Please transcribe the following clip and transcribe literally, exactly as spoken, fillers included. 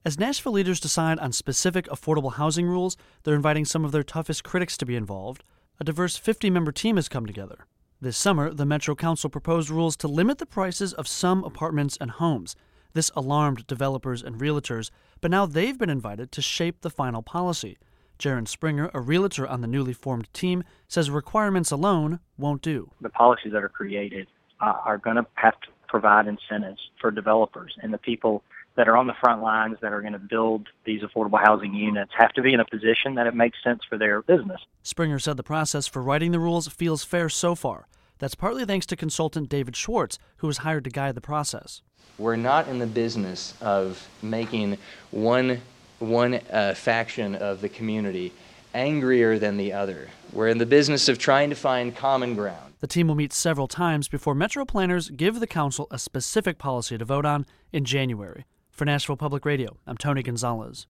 As Nashville leaders decide on specific affordable housing rules, they're inviting some of their toughest critics to be involved. A diverse fifty-member team has come together. This summer, the Metro Council proposed rules to limit the prices of some apartments and homes. This alarmed developers and realtors, but now they've been invited to shape the final policy. Jaron Springer, a realtor on the newly formed team, says requirements alone won't do. The policies that are created uh, are going to have to provide incentives for developers, and the people that are on the front lines that are going to build these affordable housing units have to be in a position that it makes sense for their business. Springer said the process for writing the rules feels fair so far. That's partly thanks to consultant David Schwartz, who was hired to guide the process. We're not in the business of making one one uh, faction of the community angrier than the other. We're in the business of trying to find common ground. The team will meet several times before Metro planners give the council a specific policy to vote on in January. For Nashville Public Radio, I'm Tony Gonzalez.